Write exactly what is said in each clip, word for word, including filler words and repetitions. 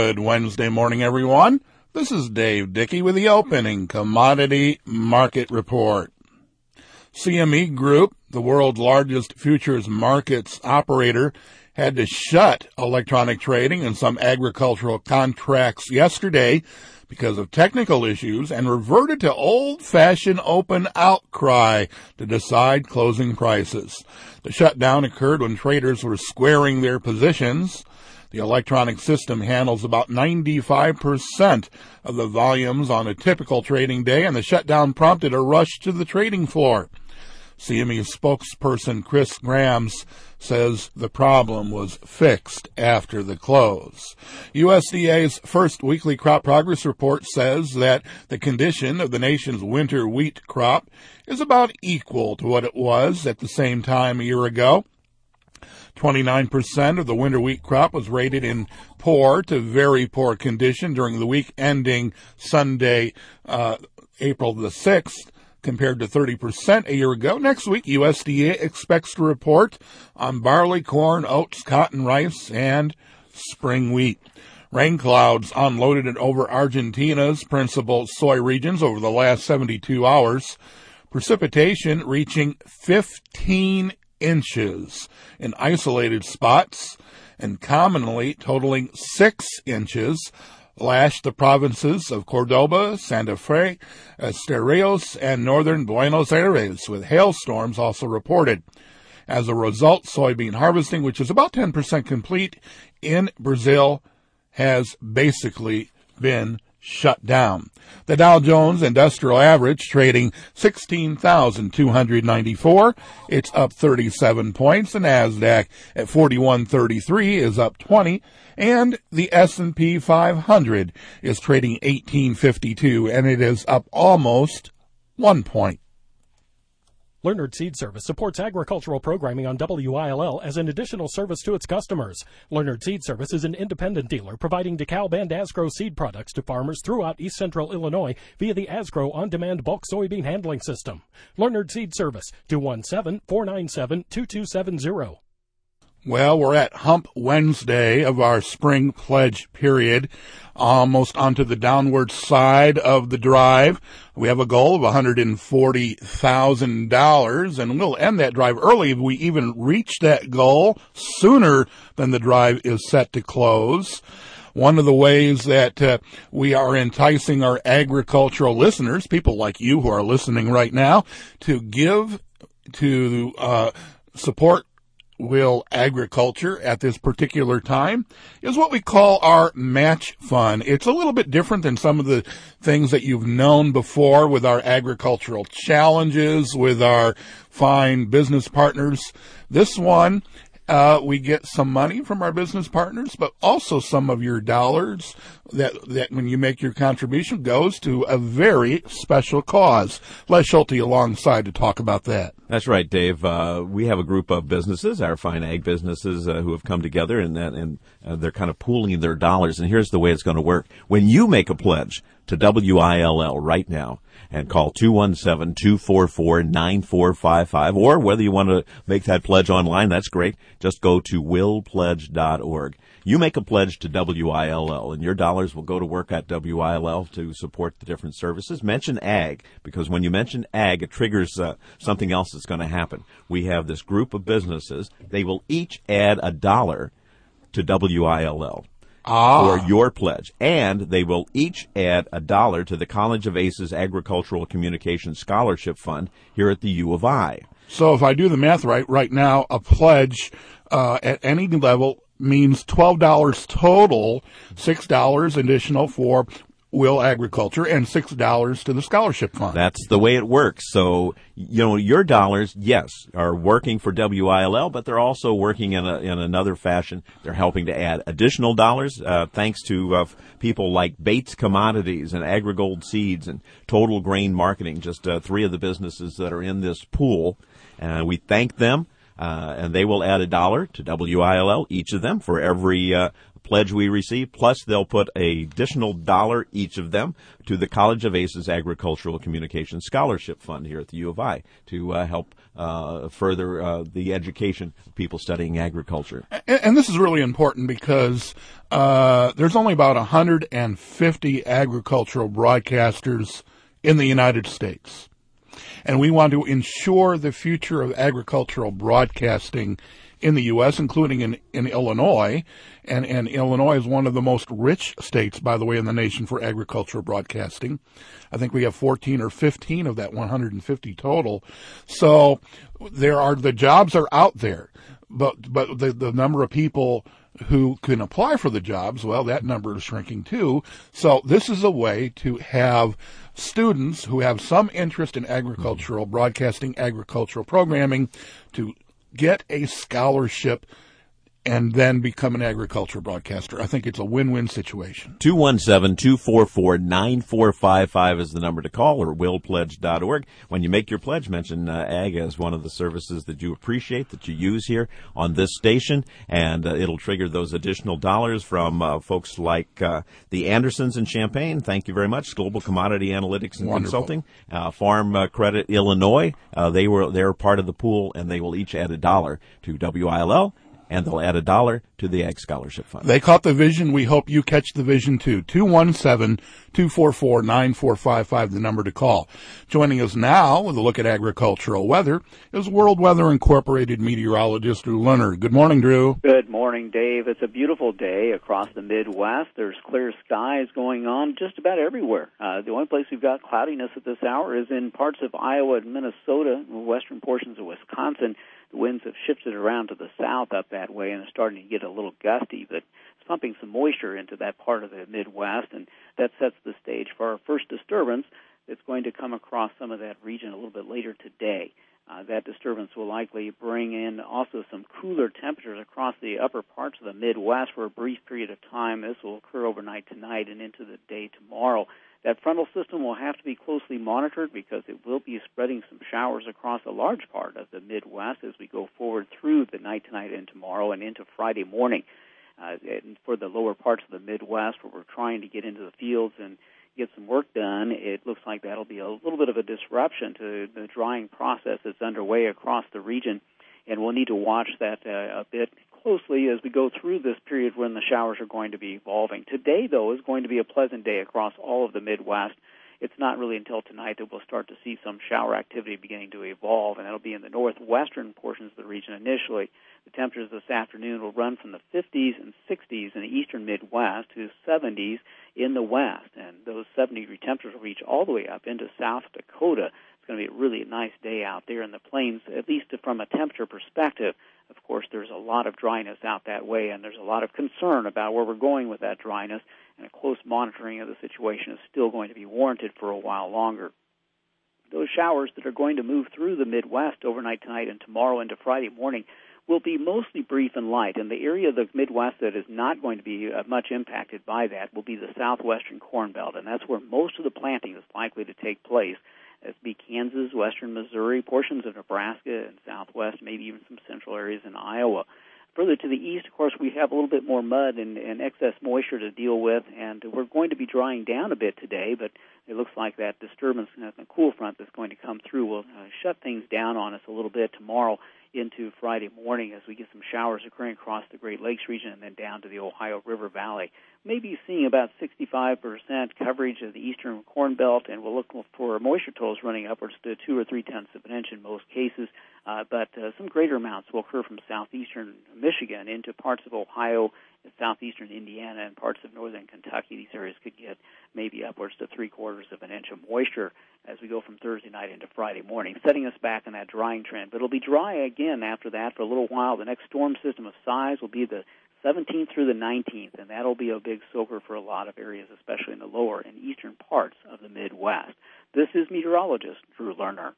Good Wednesday morning, everyone. This is Dave Dickey with the opening commodity market report. C M E Group, the world's largest futures markets operator, had to shut electronic trading and some agricultural contracts yesterday because of technical issues and reverted to old-fashioned open outcry to decide closing prices. The shutdown occurred when traders were squaring their positions. The electronic system handles about ninety-five percent of the volumes on a typical trading day, and the shutdown prompted a rush to the trading floor. C M E spokesperson Chris Grams says the problem was fixed after the close. U S D A's first weekly crop progress report says that the condition of the nation's winter wheat crop is about equal to what it was at the same time a year ago. twenty-nine percent of the winter wheat crop was rated in poor to very poor condition during the week ending Sunday, uh, April the sixth, compared to thirty percent a year ago. Next week, U S D A expects to report on barley, corn, oats, cotton, rice, and spring wheat. Rain clouds unloaded over Argentina's principal soy regions over the last seventy-two hours. Precipitation reaching fifteen inches in isolated spots and commonly totaling six inches lashed the provinces of Cordoba, Santa Fe, Esteros, and northern Buenos Aires, with hailstorms also reported. As a result, soybean harvesting, which is about ten percent complete in Brazil, has basically been shut down. The Dow Jones Industrial Average trading sixteen thousand two hundred ninety-four. It's up thirty-seven points. The NASDAQ at forty-one thirty-three is up twenty. And the S and P five hundred is trading eighteen fifty-two, and it is up almost one point. Leonard Seed Service supports agricultural programming on W I L L as an additional service to its customers. Leonard Seed Service is an independent dealer providing DeKalb and Asgrow seed products to farmers throughout east central Illinois via the Asgrow on-demand bulk soybean handling system. Leonard Seed Service, two one seven, four nine seven, two two seven zero. Well, we're at Hump Wednesday of our spring pledge period, almost onto the downward side of the drive. We have a goal of one hundred forty thousand dollars, and we'll end that drive early if we even reach that goal sooner than the drive is set to close. One of the ways that uh, we are enticing our agricultural listeners, people like you who are listening right now, to give, to uh, support Will Agriculture at this particular time is what we call our match fund. It's a little bit different than some of the things that you've known before with our agricultural challenges, with our fine business partners. This one, uh, we get some money from our business partners, but also some of your dollars that, that when you make your contribution goes to a very special cause. Les Schulte alongside to talk about that. That's right, Dave. Uh, we have a group of businesses, our fine ag businesses, uh, who have come together, and that, and uh, they're kind of pooling their dollars. And here's the way it's going to work: when you make a pledge to W I L L right now, and call two one seven, two four four, nine four five five, or whether you want to make that pledge online, that's great. Just go to will pledge dot org. You make a pledge to W I L L, and your dollars will go to work at W I L L to support the different services. Mention ag, because when you mention ag, it triggers uh, something else that's going to happen. We have this group of businesses. They will each add a dollar to W I L L. Ah. For your pledge. And they will each add a dollar to the College of Aces Agricultural Communication Scholarship Fund here at the U of I. So if I do the math right, right now, a pledge uh, at any level means twelve dollars total, six dollars additional for Will Agriculture, and six dollars to the scholarship fund. That's the way it works. So, you know, your dollars, yes, are working for W I L L, but they're also working in a, in another fashion. They're helping to add additional dollars, uh, thanks to uh, people like Bates Commodities and AgriGold Seeds and Total Grain Marketing, just uh, three of the businesses that are in this pool. Uh, we thank them, uh, and they will add a dollar to W I L L, each of them, for every uh, pledge we receive, plus they'll put a additional dollar each of them to the College of Aces Agricultural Communication Scholarship Fund here at the U of I to uh, help uh, further uh, the education of people studying agriculture. And, and this is really important because uh, there's only about one hundred fifty agricultural broadcasters in the United States. And we want to ensure the future of agricultural broadcasting in the U S, including in, in Illinois. And, and Illinois is one of the most rich states, by the way, in the nation for agricultural broadcasting. I think we have fourteen or fifteen of that one hundred fifty total. So there are, the jobs are out there, but, but the, the number of people who can apply for the jobs, well, that number is shrinking too. So this is a way to have students who have some interest in agricultural broadcasting, agricultural programming, to get a scholarship and then become an agricultural broadcaster. I think it's a win-win situation. two one seven, two four four, nine four five five is the number to call, or will pledge dot org. When you make your pledge, mention uh, Ag as one of the services that you appreciate, that you use here on this station, and uh, it'll trigger those additional dollars from uh, folks like uh, the Andersons in Champaign. Thank you very much. Global Commodity Analytics and Wonderful. Consulting. Uh, Farm uh, Credit Illinois. Uh, they were, they're part of the pool, and they will each add a dollar to W I L L. And they'll add a dollar to the Ag Scholarship Fund. They caught the vision. We hope you catch the vision too. two one seven, two four four, nine four five five, the number to call. Joining us now with a look at agricultural weather is World Weather Incorporated meteorologist Drew Leonard. Good morning, Drew. Good morning, Dave. It's a beautiful day across the Midwest. There's clear skies going on just about everywhere. Uh, the only place we've got cloudiness at this hour is in parts of Iowa and Minnesota, western portions of Wisconsin. The winds have shifted around to the south up that way and are starting to get a little gusty, but it's pumping some moisture into that part of the Midwest, and that sets the stage for our first disturbance that's going to come across some of that region a little bit later today. Uh, that disturbance will likely bring in also some cooler temperatures across the upper parts of the Midwest for a brief period of time. This will occur overnight tonight and into the day tomorrow. That frontal system will have to be closely monitored because it will be spreading some showers across a large part of the Midwest as we go forward through the night tonight and tomorrow and into Friday morning. Uh, and for the lower parts of the Midwest where we're trying to get into the fields and get some work done, it looks like that'll be a little bit of a disruption to the drying process that's underway across the region. And we'll need to watch that uh, a bit closely as we go through this period when the showers are going to be evolving. Today, though, is going to be a pleasant day across all of the Midwest. It's not really until tonight that we'll start to see some shower activity beginning to evolve, and that'll be in the northwestern portions of the region initially. The temperatures this afternoon will run from the fifties and sixties in the eastern Midwest to seventies in the west, and those seventy-degree temperatures will reach all the way up into South Dakota. It's going to be a really nice day out there in the plains, at least from a temperature perspective. Of course, there's a lot of dryness out that way, and there's a lot of concern about where we're going with that dryness, and a close monitoring of the situation is still going to be warranted for a while longer. Those showers that are going to move through the Midwest overnight tonight and tomorrow into Friday morning will be mostly brief and light, and the area of the Midwest that is not going to be uh, much impacted by that will be the southwestern Corn Belt, and that's where most of the planting is likely to take place. That'd be Kansas, western Missouri, portions of Nebraska and southwest, maybe even some central areas in Iowa. Further to the east, of course, we have a little bit more mud and, and excess moisture to deal with, and we're going to be drying down a bit today, but it looks like that disturbance, the cool front that's going to come through will uh, shut things down on us a little bit tomorrow into Friday morning as we get some showers occurring across the Great Lakes region and then down to the Ohio River Valley. Maybe seeing about sixty-five percent coverage of the eastern Corn Belt, and we'll look for moisture totals running upwards to two or three tenths of an inch in most cases, uh, but uh, some greater amounts will occur from southeastern Michigan into parts of Ohio, southeastern Indiana, and parts of northern Kentucky. These areas could get maybe upwards to three-quarters of an inch of moisture as we go from Thursday night into Friday morning, setting us back in that drying trend. But it'll be dry again after that for a little while. The next storm system of size will be the seventeenth through the nineteenth, and that'll be a big soaker for a lot of areas, especially in the lower and eastern parts of the Midwest. This is meteorologist Drew Lerner.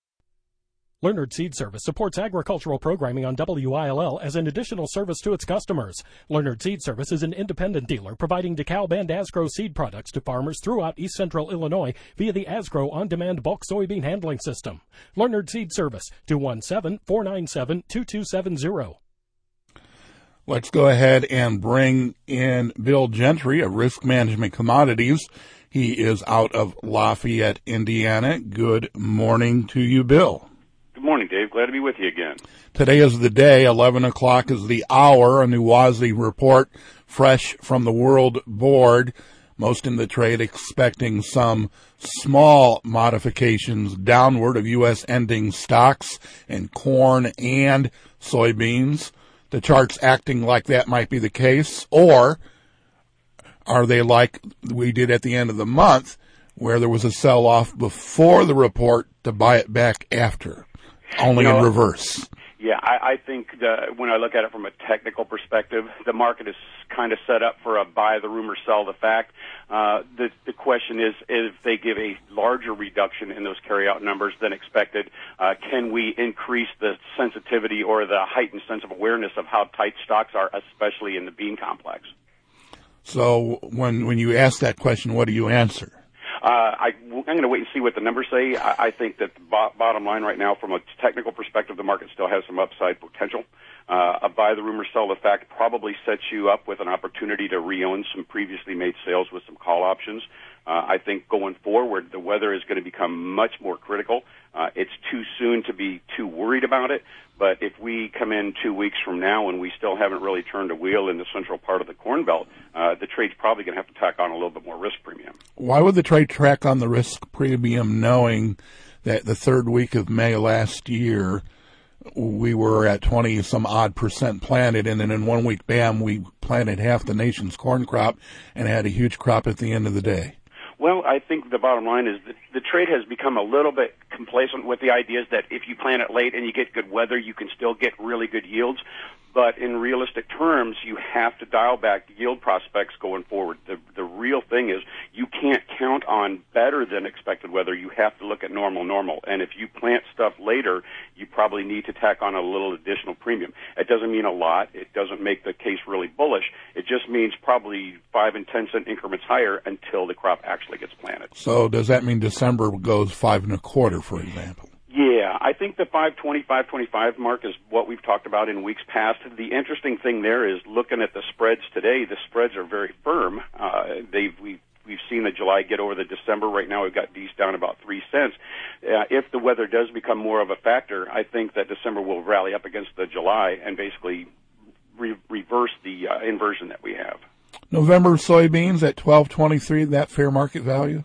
Leonard Seed Service supports agricultural programming on W I L L as an additional service to its customers. Leonard Seed Service is an independent dealer providing DeKalb and Asgrow seed products to farmers throughout east central Illinois via the Asgrow on-demand bulk soybean handling system. Leonard Seed Service, two one seven, four nine seven, two two seven zero. Let's go ahead and bring in Bill Gentry of Risk Management Commodities. He is out of Lafayette, Indiana. Good morning to you, Bill. Good morning, Dave. Glad to be with you again. Today is the day. eleven o'clock is the hour. A new WASDE report fresh from the World Board. Most in the trade expecting some small modifications downward of U S ending stocks in corn and soybeans. The charts acting like that might be the case, or are they like we did at the end of the month, where there was a sell-off before the report to buy it back after, only you know, in reverse? Yeah, I, I think the, when I look at it from a technical perspective, the market is kind of set up for a buy the rumor, sell the fact. Uh, the, the question is, if they give a larger reduction in those carryout numbers than expected, uh, can we increase the sensitivity or the heightened sense of awareness of how tight stocks are, especially in the bean complex? So when when you ask that question, what do you answer? Uh, I, I'm going to wait and see what the numbers say. I, I think that the bo- bottom line right now, from a technical perspective, the market still has some upside potential. Uh, a buy the rumor, sell the fact probably sets you up with an opportunity to re-own some previously made sales with some call options. Uh, I think going forward, the weather is going to become much more critical. Uh, it's too soon to be too worried about it, but if we come in two weeks from now and we still haven't really turned a wheel in the central part of the Corn Belt, uh, the trade's probably going to have to tack on a little bit more risk premium. Why would the trade track on the risk premium knowing that the third week of May last year we were at twenty some odd percent planted, and then in one week, bam, we planted half the nation's corn crop and had a huge crop at the end of the day? Well, I think the bottom line is that the trade has become a little bit complacent with the ideas that if you plant it late and you get good weather, you can still get really good yields. But in realistic terms, you have to dial back yield prospects going forward. The the real thing is you can't count on better than expected weather. You have to look at normal, normal. And if you plant stuff later, you probably need to tack on a little additional premium. It doesn't mean a lot. It doesn't make the case really bullish. It just means probably five and ten cent increments higher until the crop actually gets planted. So does that mean December goes five and a quarter, for example? Yeah, I think the five twenty, five twenty-five mark is what we've talked about in weeks past. The interesting thing there is looking at the spreads today. The spreads are very firm. Uh, they've we've we've seen the July get over the December. Right now, we've got these down about three cents. Uh, if the weather does become more of a factor, I think that December will rally up against the July and basically re- reverse the uh, inversion that we have. November soybeans at twelve twenty-three. That fair market value?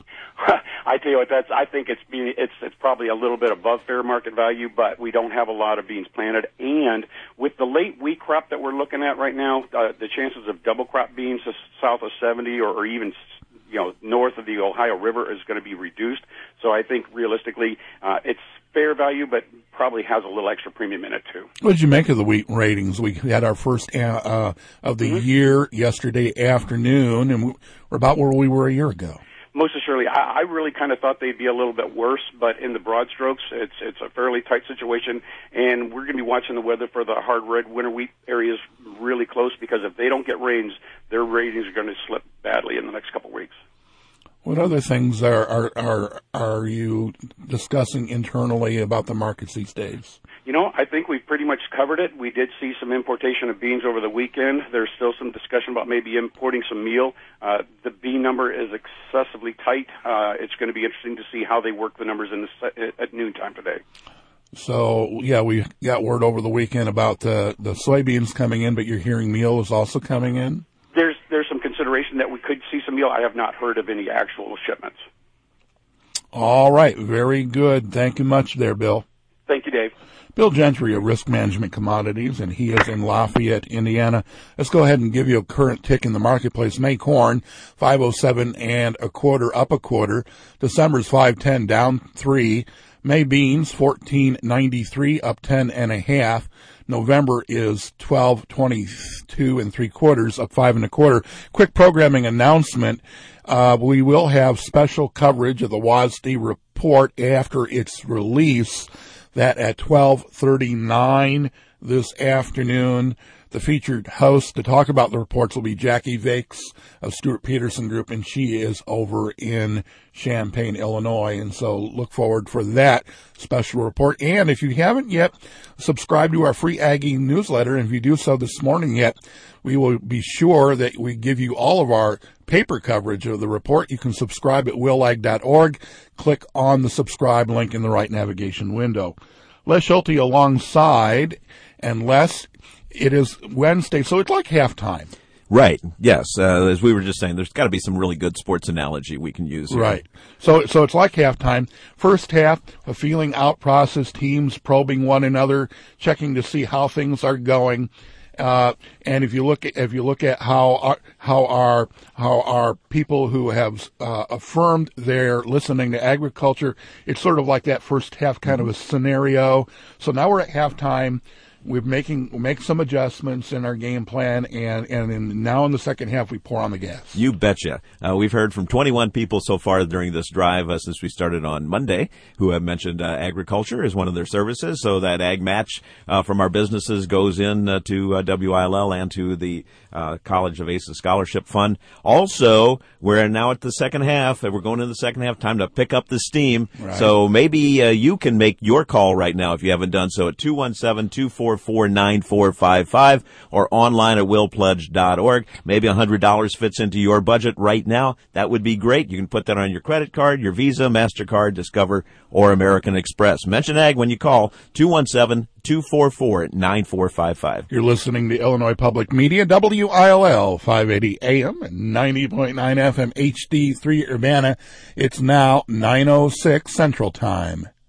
I tell you what, that's. I think it's being, it's it's probably a little bit above fair market value, but we don't have a lot of beans planted. And with the late wheat crop that we're looking at right now, uh, the chances of double crop beans south of seventy or, or even you know north of the Ohio River is going to be reduced. So I think realistically, uh, it's fair value, but probably has a little extra premium in it too. What did you make of the wheat ratings? We had our first uh, of the mm-hmm. year yesterday afternoon, and we're about where we were a year ago. Most assuredly, I, I really kind of thought they'd be a little bit worse, but in the broad strokes, it's it's a fairly tight situation, and we're going to be watching the weather for the hard red winter wheat areas really close, because if they don't get rains, their ratings are going to slip badly in the next couple of weeks. What other things are, are are are you discussing internally about the markets these days? You know, I think we've pretty much covered it. We did see some importation of beans over the weekend. There's still some discussion about maybe importing some meal. Uh, the bean number is excessively tight. Uh, it's going to be interesting to see how they work the numbers in the, at noontime today. So, yeah, we got word over the weekend about the, the soybeans coming in, but you're hearing meal is also coming in? There's there's some consideration that we could see some meal. I have not heard of any actual shipments. All right. Very good. Thank you much there, Bill. Thank you, Dave. Bill Gentry of Risk Management Commodities, and he is in Lafayette, Indiana. Let's go ahead and give you a current tick in the marketplace. May corn, five oh seven and a quarter, up a quarter. December's five ten, down three. May beans, fourteen ninety-three, up ten and a half. November is twelve twenty-two and three quarters, up five and a quarter. Quick programming announcement. Uh, we will have special coverage of the WASDE report after its release. That at twelve thirty-nine this afternoon. The featured host to talk about the reports will be Jackie Vakes of Stuart Peterson Group, and she is over in Champaign, Illinois. And so look forward for that special report. And if you haven't yet subscribed to our free Aggie newsletter, and if you do so this morning yet, we will be sure that we give you all of our paper coverage of the report. You can subscribe at will ag dot org. Click on the subscribe link in the right navigation window. Les Schulte alongside, and Les, it is Wednesday, so it's like halftime. Right. Yes. Uh, as we were just saying, there's got to be some really good sports analogy we can use here. Right. So, so it's like halftime. First half, a feeling out process, teams probing one another, checking to see how things are going. Uh, and if you look at, if you look at how our, how our, how our people who have, uh, affirmed their listening to agriculture, it's sort of like that first half kind of a scenario. So now we're at halftime. We're making, we make some adjustments in our game plan, and, and in, now in the second half, we pour on the gas. You betcha. Uh, we've heard from twenty-one people so far during this drive uh, since we started on Monday who have mentioned uh, agriculture as one of their services. So that ag match uh, from our businesses goes in uh, to uh, W I L L and to the uh, College of Aces Scholarship Fund. Also, we're now at the second half. We're going into the second half. Time to pick up the steam. Right. So maybe uh, you can make your call right now if you haven't done so at two one seven, two four four, nine four five five or online at will pledge dot org. Maybe one hundred dollars fits into your budget right now. That would be great. You can put that on your credit card, your Visa, MasterCard, Discover, or American Express. Mention ag when you call two one seven, two four four, nine four five five. You're listening to Illinois Public Media, W I L L, five eighty A M and ninety point nine F M H D three Urbana. It's now nine oh six Central Time.